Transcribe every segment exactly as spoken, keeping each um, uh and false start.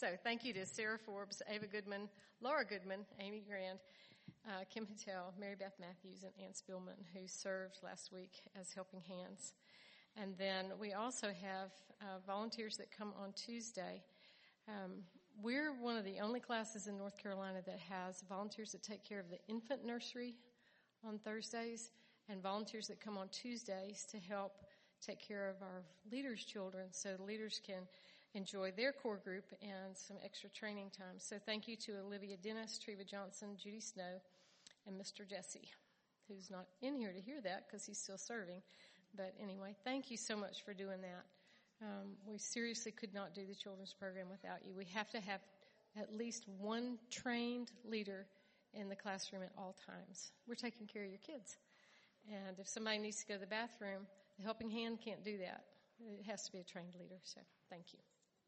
So thank you to Sarah Forbes, Ava Goodman, Laura Goodman, Amy Grand, uh, Kim Patel, Mary Beth Matthews, and Ann Spielman, who served last week as helping hands. And then we also have uh, volunteers that come on Tuesday. Um, we're one of the only classes in North Carolina that has volunteers that take care of the infant nursery on Thursdays and volunteers that come on Tuesdays to help take care of our leaders' children so the leaders can enjoy their core group and some extra training time. So thank you to Olivia Dennis, Treva Johnson, Judy Snow, and Mister Jesse, who's not in here to hear that because he's still serving. But anyway, thank you so much for doing that. Um, we seriously could not do the children's program without you. We have to have at least one trained leader in the classroom at all times. We're taking care of your kids. And if somebody needs to go to the bathroom, the helping hand can't do that. It has to be a trained leader. So thank you.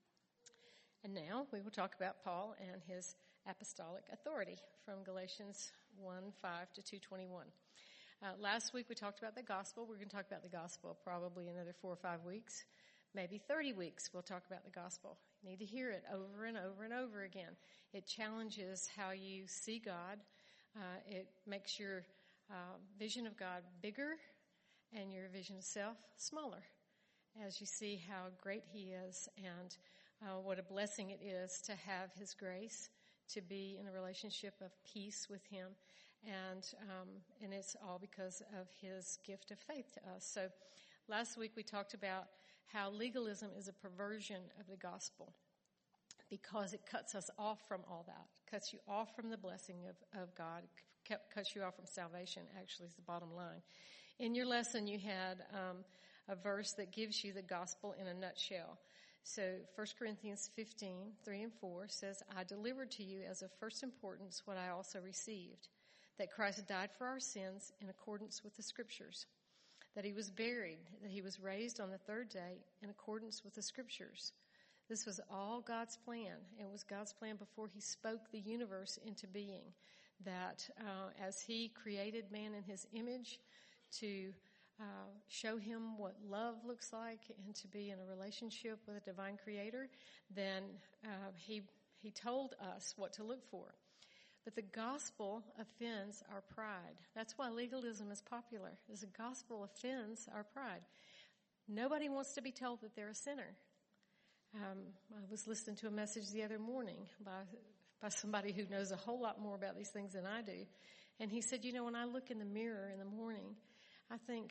And now we will talk about Paul and his apostolic authority from Galatians one five to two twenty-one. Uh, last week we talked about the gospel. We're going to talk about the gospel probably another four or five weeks, maybe thirty weeks we'll talk about the gospel. You need to hear it over and over and over again. It challenges how you see God. Uh, it makes your uh, vision of God bigger and your vision of self smaller as you see how great he is and Uh, what a blessing it is to have his grace, to be in a relationship of peace with him. And um, and it's all because of his gift of faith to us. So last week we talked about how legalism is a perversion of the gospel because it cuts us off from all that, cuts you off from the blessing of, of God, cuts you off from salvation, actually is the bottom line. In your lesson you had um, a verse that gives you the gospel in a nutshell. So First Corinthians fifteen, three and four says, I delivered to you as of first importance what I also received, that Christ died for our sins in accordance with the Scriptures, that he was buried, that he was raised on the third day in accordance with the Scriptures. This was all God's plan. It was God's plan before he spoke the universe into being, that uh, as he created man in his image to Uh, show him what love looks like and to be in a relationship with a divine creator, then uh, he he told us what to look for. But the gospel offends our pride. That's why legalism is popular, is the gospel offends our pride. Nobody wants to be told that they're a sinner. Um, I was listening to a message the other morning by by somebody who knows a whole lot more about these things than I do. And he said, you know, when I look in the mirror in the morning, I think,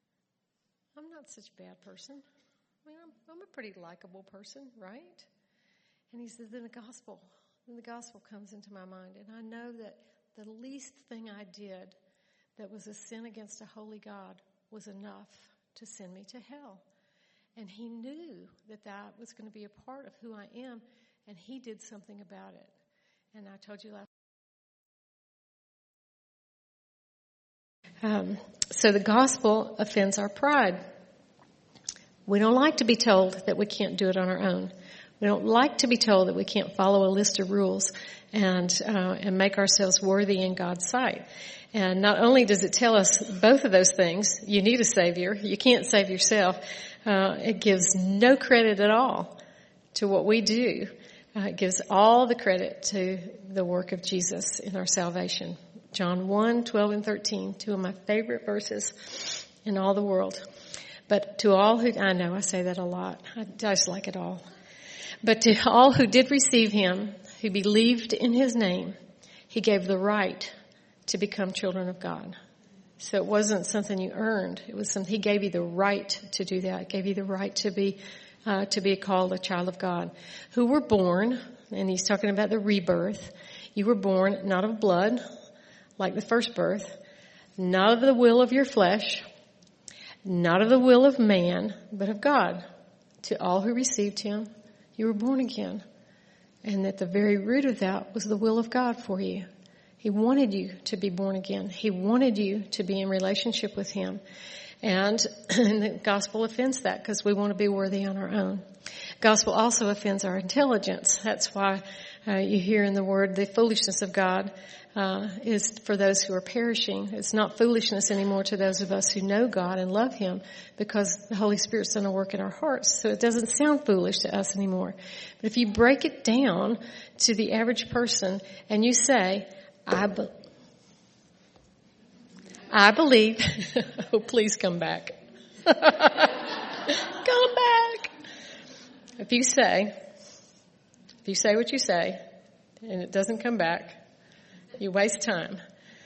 I'm not such a bad person. I mean, I'm, I'm a pretty likable person, right? And he said, then the gospel, then the gospel comes into my mind. And I know that the least thing I did that was a sin against a holy God was enough to send me to hell. And he knew that that was going to be a part of who I am, and he did something about it. And I told you last Um, so the gospel offends our pride. We don't like to be told that we can't do it on our own. We don't like to be told that we can't follow a list of rules and uh, and make ourselves worthy in God's sight. And not only does it tell us both of those things, you need a Savior, you can't save yourself, uh, it gives no credit at all to what we do. Uh, it gives all the credit to the work of Jesus in our salvation. John one, twelve and thirteen, two of my favorite verses in all the world. But to all who, I know I say that a lot. I just like it all. But to all who did receive him, who believed in his name, he gave the right to become children of God. So it wasn't something you earned. It was something, he gave you the right to do that. He gave you the right to be, uh, to be called a child of God. Who were born, and he's talking about the rebirth. You were born not of blood, like the first birth, not of the will of your flesh, not of the will of man, but of God. To all who received him, you were born again. And that the very root of that was the will of God for you. He wanted you to be born again. He wanted you to be in relationship with him. And, and the gospel offends that because we want to be worthy on our own. Gospel also offends our intelligence. That's why uh, you hear in the word the foolishness of God uh, is for those who are perishing. It's not foolishness anymore to those of us who know God and love Him, because the Holy Spirit's done a work in our hearts. So it doesn't sound foolish to us anymore. But if you break it down to the average person and you say, I, be- I believe, oh, please come back. Come back. If you say, if you say what you say and it doesn't come back, you waste time.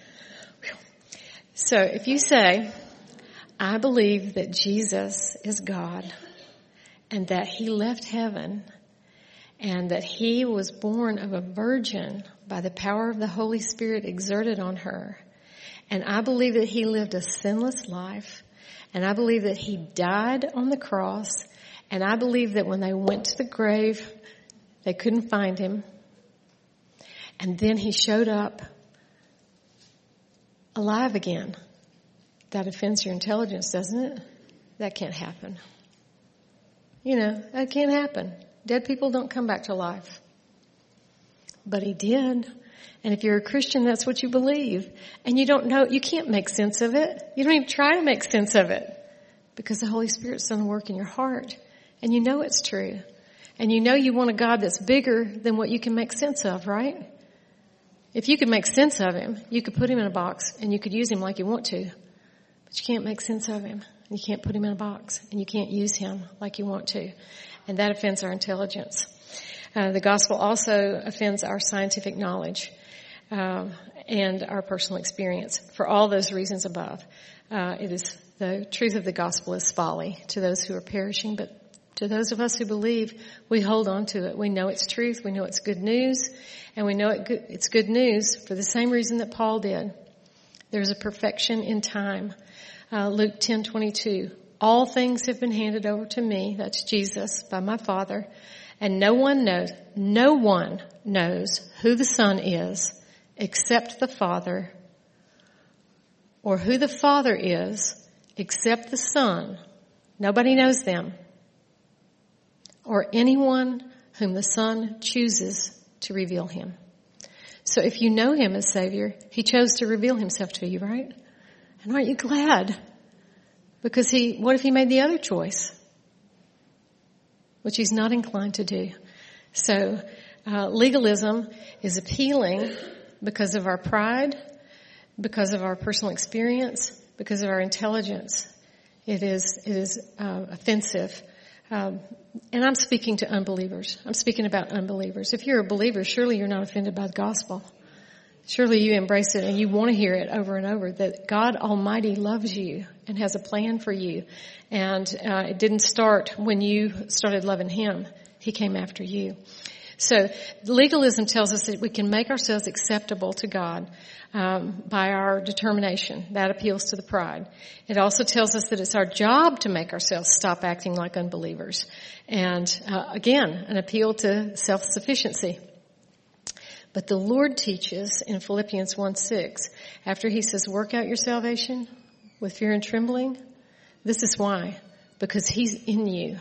So if you say, I believe that Jesus is God and that He left heaven and that He was born of a virgin by the power of the Holy Spirit exerted on her, and I believe that He lived a sinless life, and I believe that He died on the cross, and I believe that when they went to the grave, they couldn't find Him, and then He showed up alive again. That offends your intelligence, doesn't it? That can't happen. You know, that can't happen. Dead people don't come back to life. But He did. And if you're a Christian, that's what you believe. And you don't know, you can't make sense of it. You don't even try to make sense of it, because the Holy Spirit's done a work in your heart. And you know it's true. And you know you want a God that's bigger than what you can make sense of, right? If you could make sense of Him, you could put Him in a box and you could use Him like you want to. But you can't make sense of Him. You can't put Him in a box, and you can't use Him like you want to. And that offends our intelligence. Uh, the gospel also offends our scientific knowledge um, and our personal experience. For all those reasons above, uh, it is the truth of the gospel is folly to those who are perishing, but to those of us who believe, we hold on to it. We know it's truth. We know it's good news, and we know it good, it's good news for the same reason that Paul did. There's a perfection in time. Uh, Luke ten twenty-two. All things have been handed over to me, that's Jesus, by my Father, and no one knows, no one knows who the Son is except the Father, or who the Father is except the Son. Nobody knows them, or anyone whom the Son chooses to reveal Him. So if you know Him as Savior, He chose to reveal Himself to you, right? And aren't you glad? Because he, what if He made the other choice? Which He's not inclined to do. So, uh, legalism is appealing because of our pride, because of our personal experience, because of our intelligence. It is, it is, uh, offensive. Um, and I'm speaking to unbelievers. I'm speaking about unbelievers. If you're a believer, surely you're not offended by the gospel. Surely you embrace it and you want to hear it over and over, that God Almighty loves you and has a plan for you. And uh, it didn't start when you started loving Him. He came after you. So legalism tells us that we can make ourselves acceptable to God um, by our determination. That appeals to the pride. It also tells us that it's our job to make ourselves stop acting like unbelievers. And uh, again, an appeal to self-sufficiency. But the Lord teaches in Philippians one six, after He says, work out your salvation with fear and trembling. This is why. Because He's in you.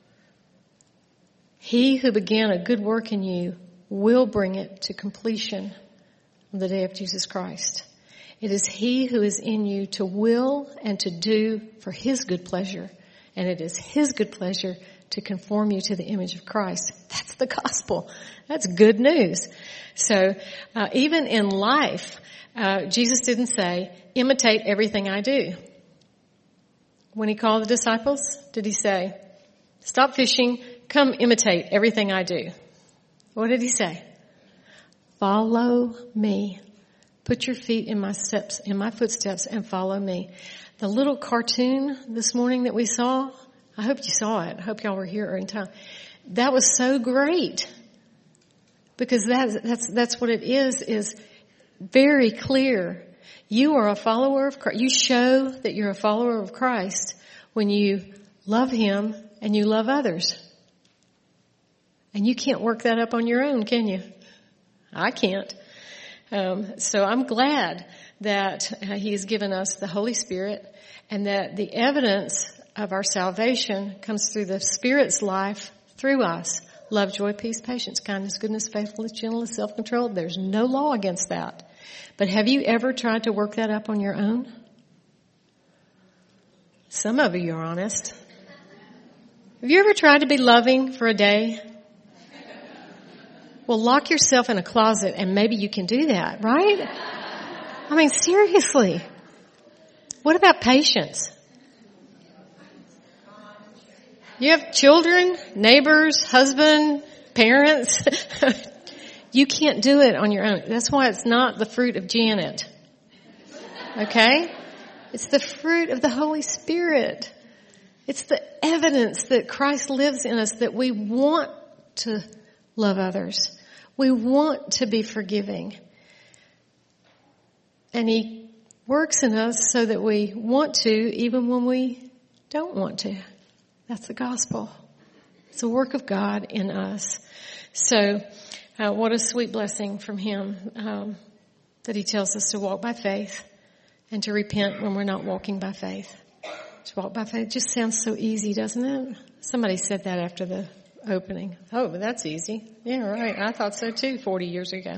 He who began a good work in you will bring it to completion on the day of Jesus Christ. It is He who is in you to will and to do for His good pleasure. And it is His good pleasure to conform you to the image of Christ. That's the gospel. That's good news. So uh, even in life, uh, Jesus didn't say, imitate everything I do. When He called the disciples, did He say, stop fishing, come imitate everything I do? What did He say? Follow me. Put your feet in my steps, in my footsteps, and follow me. The little cartoon this morning that we saw, I hope you saw it. I hope y'all were here in time. That was so great. Because that, that's, that's what it is, is very clear. You are a follower of Christ. You show that you're a follower of Christ when you love Him and you love others. And you can't work that up on your own, can you? I can't. Um, so I'm glad that uh, He has given us the Holy Spirit, and that the evidence of our salvation comes through the Spirit's life through us. Love, joy, peace, patience, kindness, goodness, faithfulness, gentleness, self-control. There's no law against that. But have you ever tried to work that up on your own? Some of you are honest. Have you ever tried to be loving for a day? Well, lock yourself in a closet and maybe you can do that, right? I mean, seriously. What about patience? You have children, neighbors, husband, parents. You can't do it on your own. That's why it's not the fruit of Janet. Okay? It's the fruit of the Holy Spirit. It's the evidence that Christ lives in us, that we want to love others. We want to be forgiving. And He works in us so that we want to even when we don't want to. That's the gospel. It's a work of God in us. So, uh, what a sweet blessing from Him, um, that He tells us to walk by faith and to repent when we're not walking by faith. To walk by faith just sounds so easy, doesn't it? Somebody said that after the opening. Oh, but that's easy. Yeah, right. I thought so too forty years ago.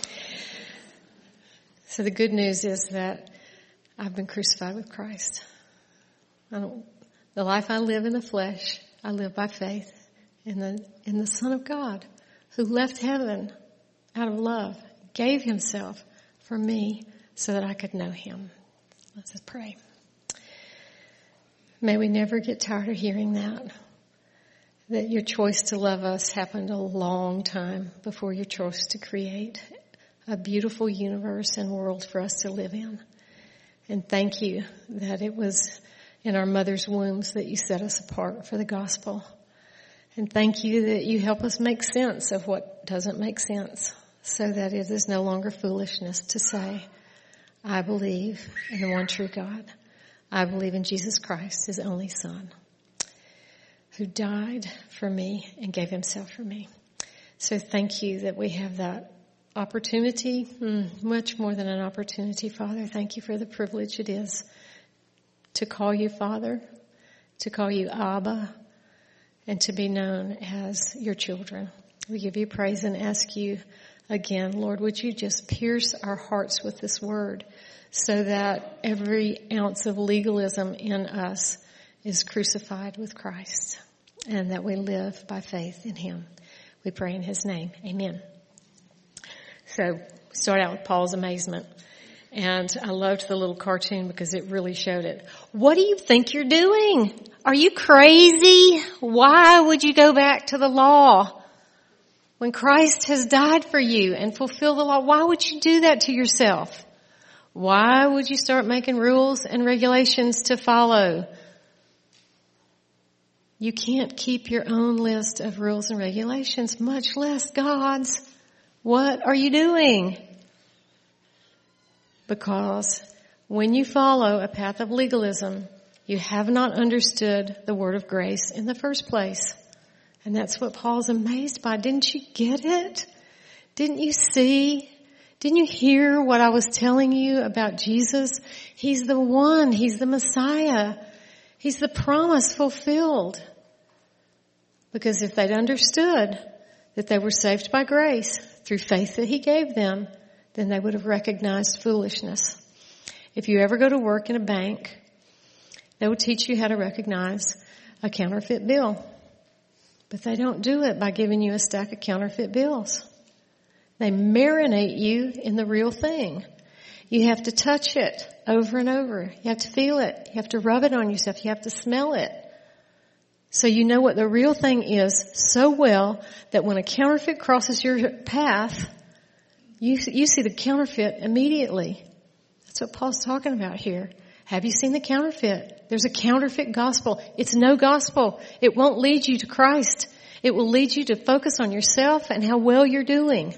So the good news is that I've been crucified with Christ. I don't, the life I live in the flesh, I live by faith in the, in the Son of God who left heaven out of love, gave Himself for me so that I could know Him. Let's pray. May we never get tired of hearing that. That your choice to love us happened a long time before your choice to create a beautiful universe and world for us to live in. And thank you that it was in our mother's wombs that you set us apart for the gospel. And thank you that you help us make sense of what doesn't make sense so that it is no longer foolishness to say, I believe in the one true God. I believe in Jesus Christ, His only Son, who died for me and gave Himself for me. So thank you that we have that opportunity, mm, much more than an opportunity, Father. Thank you for the privilege it is to call you Father, to call you Abba, and to be known as your children. We give you praise and ask you again, Lord, would you just pierce our hearts with this word so that every ounce of legalism in us is crucified with Christ and that we live by faith in Him. We pray in His name. Amen. So start out with Paul's amazement. And I loved the little cartoon because it really showed it. What do you think you're doing? Are you crazy? Why would you go back to the law when Christ has died for you and fulfilled the law? Why would you do that to yourself? Why would you start making rules and regulations to follow? You can't keep your own list of rules and regulations, much less God's. What are you doing? Because when you follow a path of legalism, you have not understood the word of grace in the first place. And that's what Paul's amazed by. Didn't you get it? Didn't you see? Didn't you hear what I was telling you about Jesus? He's the one. He's the Messiah. He's the promise fulfilled. Because if they'd understood that they were saved by grace through faith that He gave them, then they would have recognized foolishness. If you ever go to work in a bank, they will teach you how to recognize a counterfeit bill. But they don't do it by giving you a stack of counterfeit bills. They marinate you in the real thing. You have to touch it over and over. You have to feel it. You have to rub it on yourself. You have to smell it. So you know what the real thing is so well that when a counterfeit crosses your path, you, you see the counterfeit immediately. That's what Paul's talking about here. Have you seen the counterfeit? There's a counterfeit gospel. It's no gospel. It won't lead you to Christ. It will lead you to focus on yourself and how well you're doing.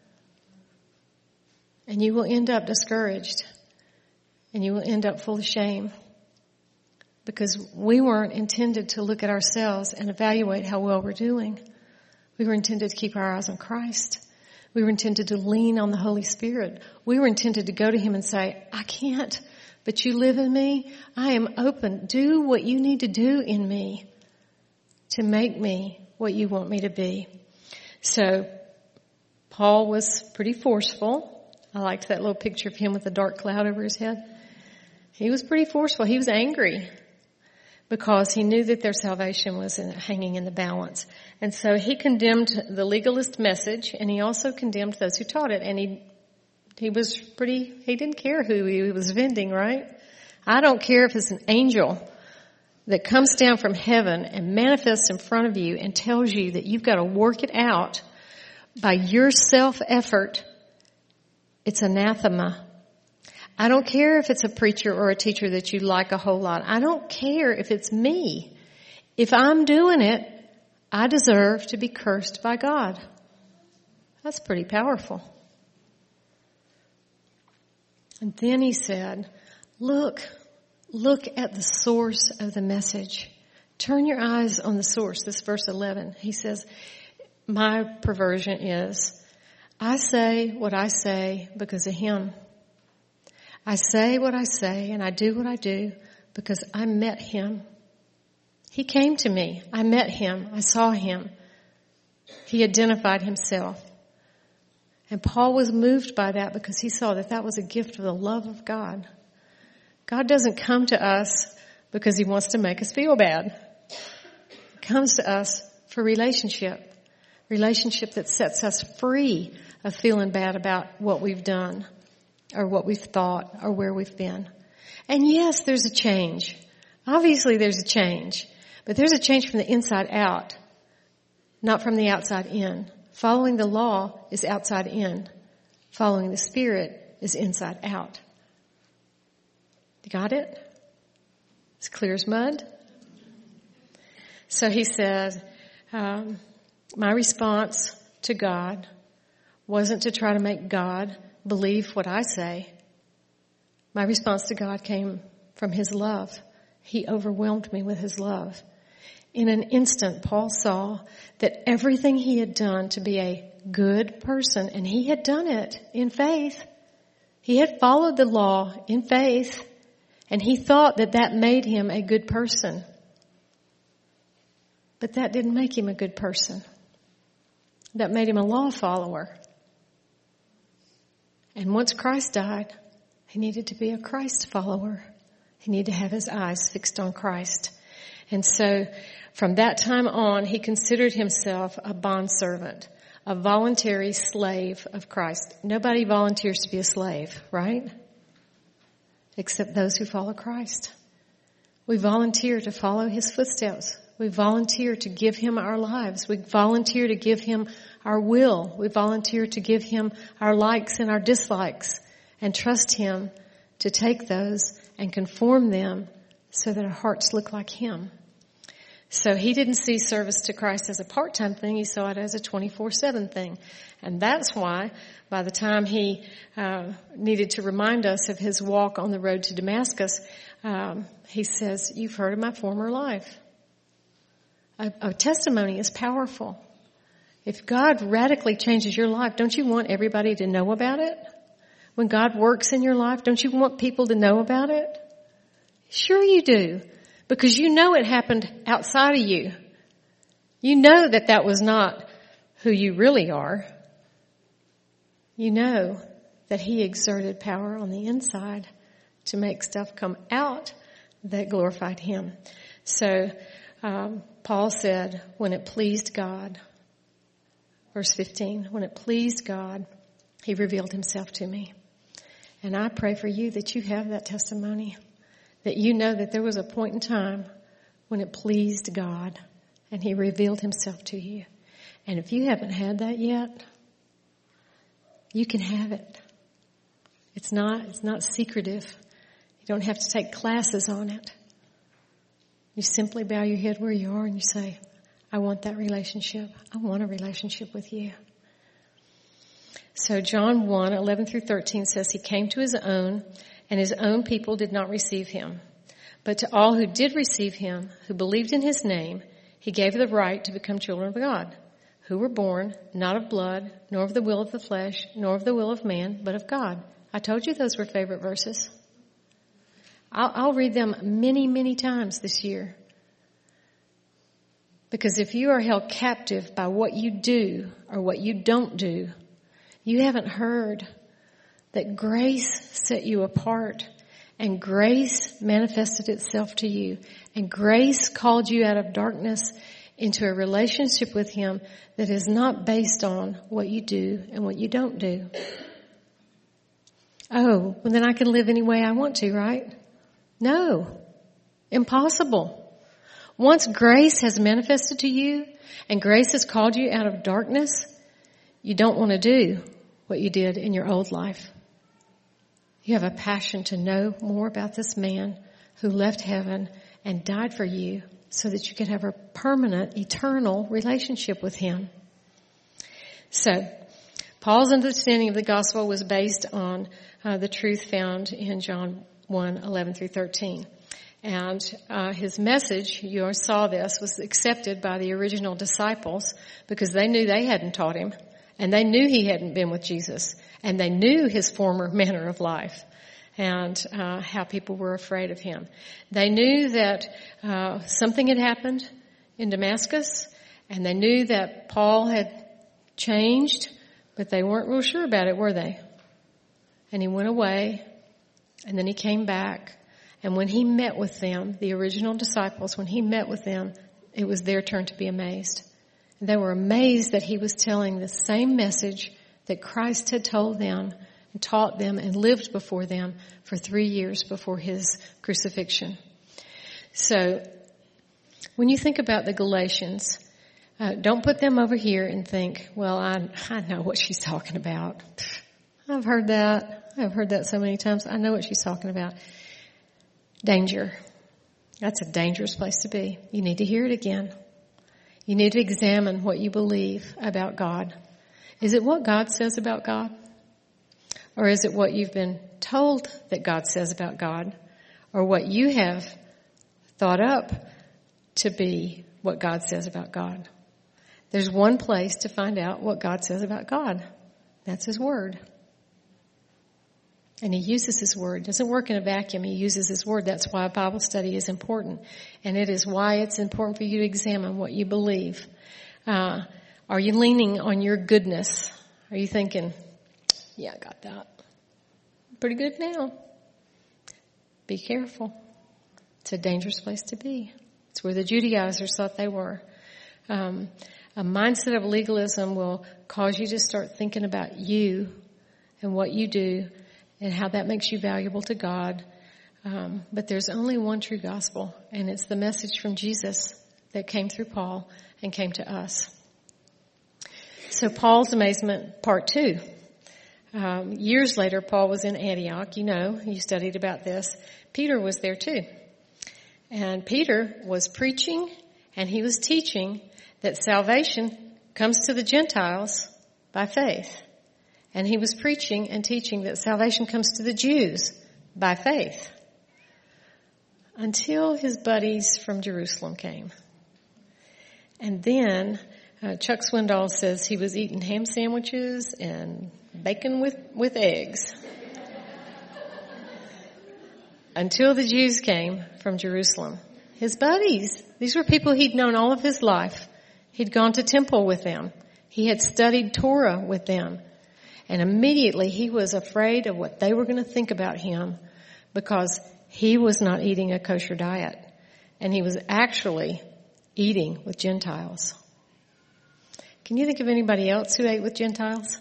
And you will end up discouraged. And you will end up full of shame. Because we weren't intended to look at ourselves and evaluate how well we're doing. We were intended to keep our eyes on Christ. We were intended to lean on the Holy Spirit. We were intended to go to Him and say, I can't, but you live in me. I am open. Do what you need to do in me. to make me what you want me to be. So Paul was pretty forceful. I liked that little picture of him with the dark cloud over his head. He was pretty forceful. He was angry because he knew that their salvation was in, hanging in the balance. And so he condemned the legalist message, and he also condemned those who taught it. And he he was pretty, he didn't care who he was offending, right? I don't care if it's an angel that comes down from heaven and manifests in front of you and tells you that you've got to work it out by your self-effort. It's anathema. I don't care if it's a preacher or a teacher that you like a whole lot. I don't care if it's me. If I'm doing it, I deserve to be cursed by God. That's pretty powerful. And then he said, look, look at the source of the message. Turn your eyes on the source. This verse eleven, he says, my perversion is, I say what I say because of him. I say what I say and I do what I do because I met him. He came to me. I met him. I saw him. He identified himself. And Paul was moved by that because he saw that that was a gift of the love of God. God doesn't come to us because he wants to make us feel bad. He comes to us for relationship. Relationship that sets us free of feeling bad about what we've done or what we've thought or where we've been. And yes, there's a change. Obviously there's a change. But there's a change from the inside out, not from the outside in. Following the law is outside in. Following the Spirit is inside out. You got it? It's clear as mud. So he said, um, my response to God wasn't to try to make God believe what I say. My response to God came from his love. He overwhelmed me with his love. In an instant, Paul saw that everything he had done to be a good person, and he had done it in faith. He had followed the law in faith, and he thought that that made him a good person. But that didn't make him a good person. That made him a law follower. And once Christ died, he needed to be a Christ follower. He needed to have his eyes fixed on Christ. And so from that time on, he considered himself a bondservant, a voluntary slave of Christ. Nobody volunteers to be a slave, right? Except those who follow Christ. We volunteer to follow his footsteps. We volunteer to give him our lives. We volunteer to give him our will. We volunteer to give him our likes and our dislikes and trust him to take those and conform them so that our hearts look like him. So he didn't see service to Christ as a part-time thing. He saw it as a twenty-four seven thing. And that's why by the time he uh, needed to remind us of his walk on the road to Damascus, um, he says, you've heard of my former life. A, a testimony is powerful. If God radically changes your life, don't you want everybody to know about it? When God works in your life, don't you want people to know about it? Sure you do. Because you know it happened outside of you. You know that that was not who you really are. You know that he exerted power on the inside to make stuff come out that glorified him. So um, Paul said, when it pleased God, verse fifteen, when it pleased God, he revealed himself to me. And I pray for you that you have that testimony. That you know that there was a point in time when it pleased God and he revealed himself to you. And if you haven't had that yet, you can have it. It's not, it's not secretive. You don't have to take classes on it. You simply bow your head where you are and you say, I want that relationship. I want a relationship with you. So John one, eleven through thirteen says he came to his own, and his own people did not receive him. But to all who did receive him, who believed in his name, he gave the right to become children of God, who were born not of blood, nor of the will of the flesh, nor of the will of man, but of God. I told you those were favorite verses. I'll, I'll read them many, many times this year. Because if you are held captive by what you do or what you don't do, you haven't heard that grace set you apart, and grace manifested itself to you, and grace called you out of darkness into a relationship with Him that is not based on what you do and what you don't do. Oh, well then I can live any way I want to, right? No. Impossible. Once grace has manifested to you and grace has called you out of darkness, you don't want to do what you did in your old life. You have a passion to know more about this man who left heaven and died for you so that you could have a permanent, eternal relationship with Him. So, Paul's understanding of the gospel was based on uh, the truth found in John one, eleven through thirteen. And uh, his message, you saw this, was accepted by the original disciples because they knew they hadn't taught him, and they knew he hadn't been with Jesus, and they knew his former manner of life and uh, how people were afraid of him. They knew that uh, something had happened in Damascus, and they knew that Paul had changed, but they weren't real sure about it, were they? And he went away, and then he came back. And when he met with them, the original disciples, when he met with them, it was their turn to be amazed. And they were amazed that he was telling the same message that Christ had told them and taught them and lived before them for three years before his crucifixion. So when you think about the Galatians, uh, don't put them over here and think, well, I, I know what she's talking about. I've heard that. I've heard that so many times. I know what she's talking about. Danger. That's a dangerous place to be. You need to hear it again. You need to examine what you believe about God. Is it what God says about God? Or is it what you've been told that God says about God? Or what you have thought up to be what God says about God? There's one place to find out what God says about God. That's His Word. And He uses His Word. It doesn't work in a vacuum. He uses His Word. That's why a Bible study is important. And it is why it's important for you to examine what you believe. Uh, are you leaning on your goodness? Are you thinking, yeah, I got that. Pretty good now. Be careful. It's a dangerous place to be. It's where the Judaizers thought they were. Um, a mindset of legalism will cause you to start thinking about you and what you do and how that makes you valuable to God. Um, but there's only one true gospel, and it's the message from Jesus that came through Paul and came to us. So Paul's amazement, part two. Um, years later, Paul was in Antioch. You know, you studied about this. Peter was there too. And Peter was preaching and he was teaching that salvation comes to the Gentiles by faith. And he was preaching and teaching that salvation comes to the Jews by faith. Until his buddies from Jerusalem came. And then uh, Chuck Swindoll says he was eating ham sandwiches and bacon with, with eggs. Until the Jews came from Jerusalem. His buddies. These were people he'd known all of his life. He'd gone to temple with them. He had studied Torah with them. And immediately he was afraid of what they were going to think about him because he was not eating a kosher diet. And he was actually eating with Gentiles. Can you think of anybody else who ate with Gentiles?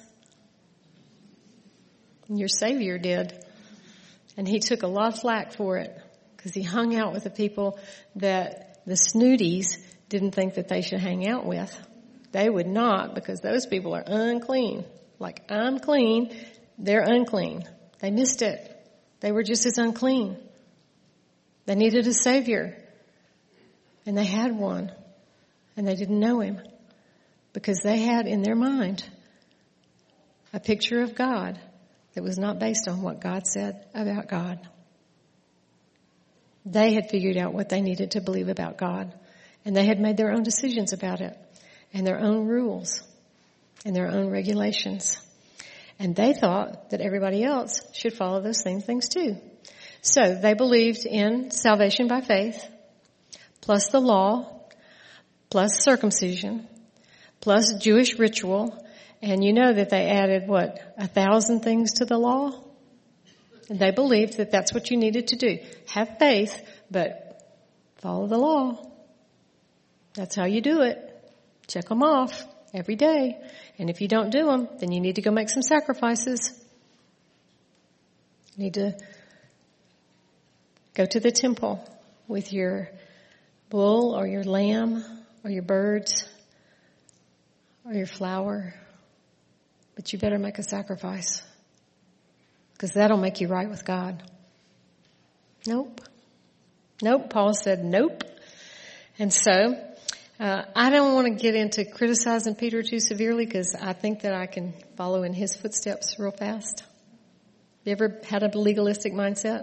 Your Savior did. And he took a lot of flack for it because he hung out with the people that the snooties didn't think that they should hang out with. They would not, because those people are unclean. Like, I'm clean, they're unclean. They missed it. They were just as unclean. They needed a Savior. And they had one. And they didn't know Him. Because they had in their mind a picture of God that was not based on what God said about God. They had figured out what they needed to believe about God. And they had made their own decisions about it. And their own rules. And their own regulations. And they thought that everybody else should follow those same things too. So they believed in salvation by faith, plus the law, plus circumcision, plus Jewish ritual, and you know that they added, what, a thousand things to the law? And they believed that that's what you needed to do. Have faith, but follow the law. That's how you do it. Check them off every day. And if you don't do them, then you need to go make some sacrifices. You need to go to the temple with your bull or your lamb or your birds or your flour. But you better make a sacrifice, because that'll make you right with God. Nope. Nope. Paul said nope. And so uh, I don't want to get into criticizing Peter too severely, because I think that I can follow in his footsteps real fast. You ever had a legalistic mindset?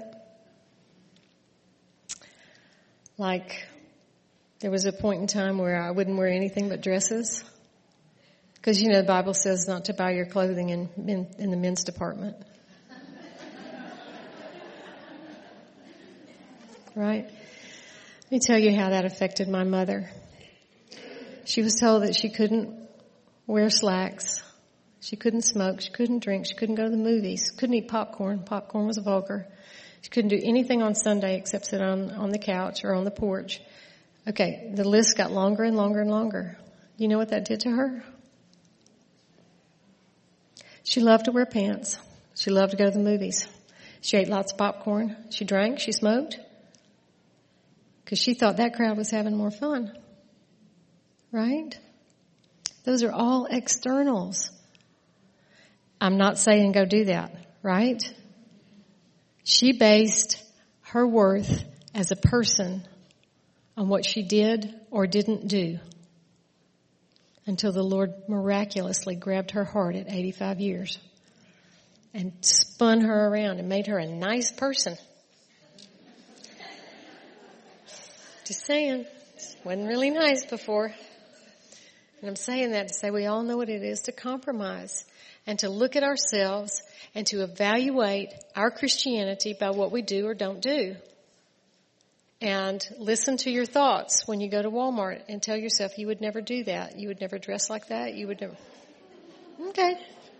Like, there was a point in time where I wouldn't wear anything but dresses. Because, you know, the Bible says not to buy your clothing in, in, in the men's department. Right? Let me tell you how that affected my mother. She was told that she couldn't wear slacks. She couldn't smoke. She couldn't drink. She couldn't go to the movies. Couldn't eat popcorn. Popcorn was vulgar. She couldn't do anything on Sunday except sit on, on the couch or on the porch. Okay, the list got longer and longer and longer. You know what that did to her? She loved to wear pants. She loved to go to the movies. She ate lots of popcorn. She drank. She smoked. Because she thought that crowd was having more fun. Right? Those are all externals. I'm not saying go do that. Right? She based her worth as a person on what she did or didn't do, until the Lord miraculously grabbed her heart at eighty-five years and spun her around and made her a nice person. Just saying, wasn't really nice before. And I'm saying that to say we all know what it is to compromise and to look at ourselves and to evaluate our Christianity by what we do or don't do. And listen to your thoughts when you go to Walmart and tell yourself you would never do that. You would never dress like that. You would never. Okay.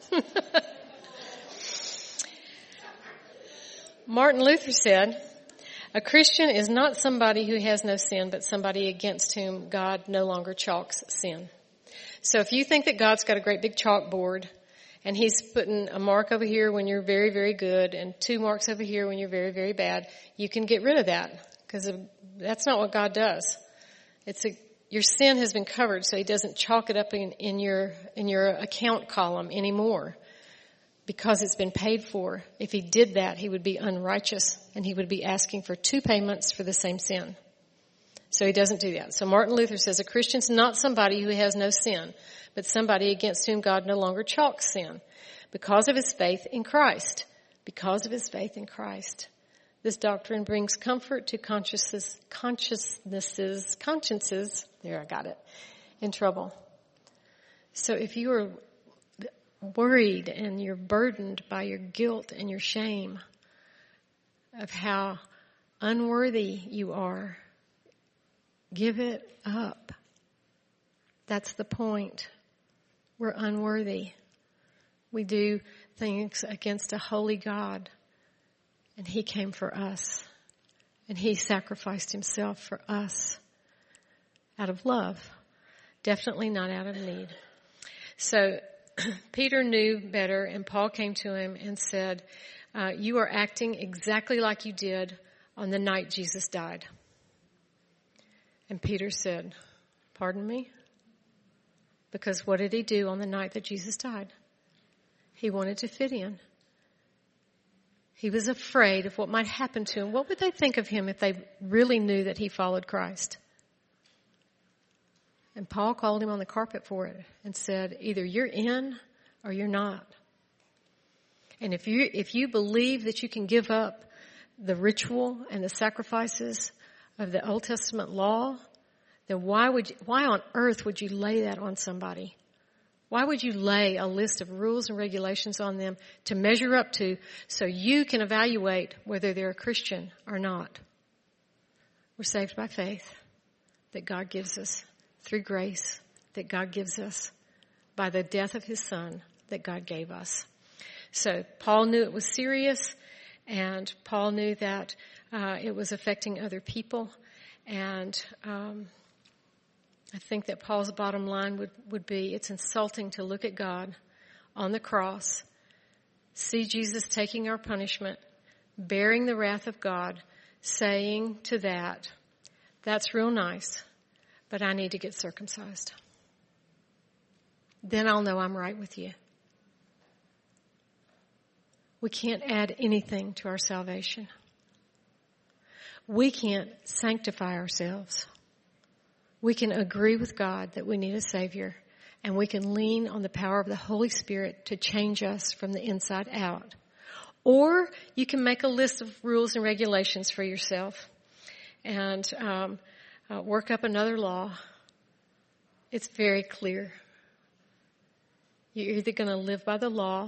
Martin Luther said, a Christian is not somebody who has no sin, but somebody against whom God no longer chalks sin. So if you think that God's got a great big chalkboard and he's putting a mark over here when you're very, very good and two marks over here when you're very, very bad, you can get rid of that. Because that's not what God does. It's a, your sin has been covered, so he doesn't chalk it up in, in your in your account column anymore, because it's been paid for. If he did that, he would be unrighteous, and he would be asking for two payments for the same sin. So he doesn't do that. So Martin Luther says a Christian's not somebody who has no sin, but somebody against whom God no longer chalks sin, because of his faith in Christ. Because of his faith in Christ. This doctrine brings comfort to consciences, consciousnesses, consciences, there I got it, in trouble. So if you are worried and you're burdened by your guilt and your shame of how unworthy you are, give it up. That's the point. We're unworthy. We do things against a holy God. And he came for us. And he sacrificed himself for us out of love. Definitely not out of need. So Peter knew better, and Paul came to him and said, uh, you are acting exactly like you did on the night Jesus died. And Peter said, pardon me? Because what did he do on the night that Jesus died? He wanted to fit in. He was afraid of what might happen to him. What would they think of him if they really knew that he followed Christ? And Paul called him on the carpet for it and said, either you're in or you're not. And if you if you believe that you can give up the ritual and the sacrifices of the Old Testament law, then why would you, why on earth would you lay that on somebody? Why would you lay a list of rules and regulations on them to measure up to so you can evaluate whether they're a Christian or not? We're saved by faith that God gives us through grace that God gives us by the death of his son that God gave us. So Paul knew it was serious, and Paul knew that uh, it was affecting other people. And um, I think that Paul's bottom line would, would be, it's insulting to look at God on the cross, see Jesus taking our punishment, bearing the wrath of God, saying to that, that's real nice, but I need to get circumcised. Then I'll know I'm right with you. We can't add anything to our salvation. We can't sanctify ourselves. We can agree with God that we need a Savior, and we can lean on the power of the Holy Spirit to change us from the inside out. Or you can make a list of rules and regulations for yourself and um, uh, work up another law. It's very clear. You're either going to live by the law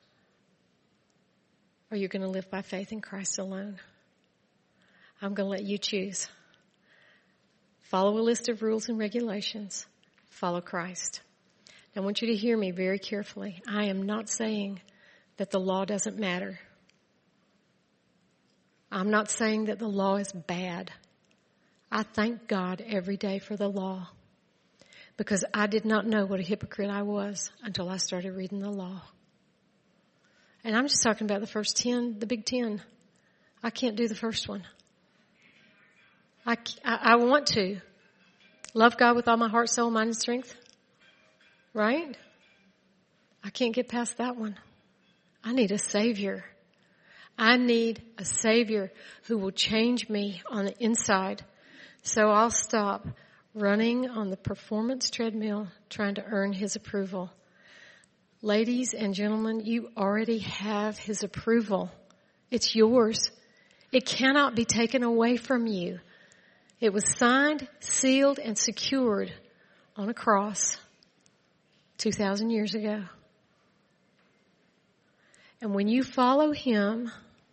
or you're going to live by faith in Christ alone. I'm going to let you choose. Follow a list of rules and regulations. Follow Christ. I want you to hear me very carefully. I am not saying that the law doesn't matter. I'm not saying that the law is bad. I thank God every day for the law, because I did not know what a hypocrite I was until I started reading the law. And I'm just talking about the first ten, the big ten. I can't do the first one. I, I, I want to. Love God with all my heart, soul, mind, and strength. Right? I can't get past that one. I need a Savior. I need a Savior who will change me on the inside. So I'll stop running on the performance treadmill trying to earn his approval. Ladies and gentlemen, you already have his approval. It's yours. It cannot be taken away from you. It was signed, sealed, and secured on a cross two thousand years ago. And when you follow him,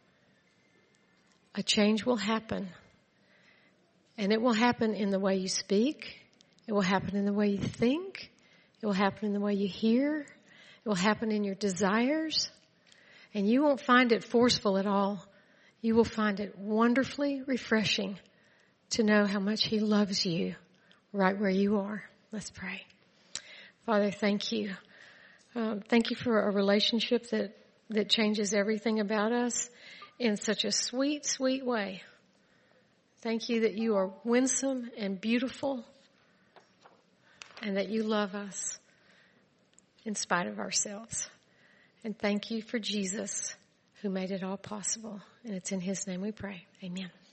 a change will happen. And it will happen in the way you speak. It will happen in the way you think. It will happen in the way you hear. It will happen in your desires. And you won't find it forceful at all. You will find it wonderfully refreshing to know how much he loves you right where you are. Let's pray. Father, thank you. Um, thank you for a relationship that, that changes everything about us in such a sweet, sweet way. Thank you that you are winsome and beautiful and that you love us in spite of ourselves. And thank you for Jesus who made it all possible. And it's in his name we pray. Amen.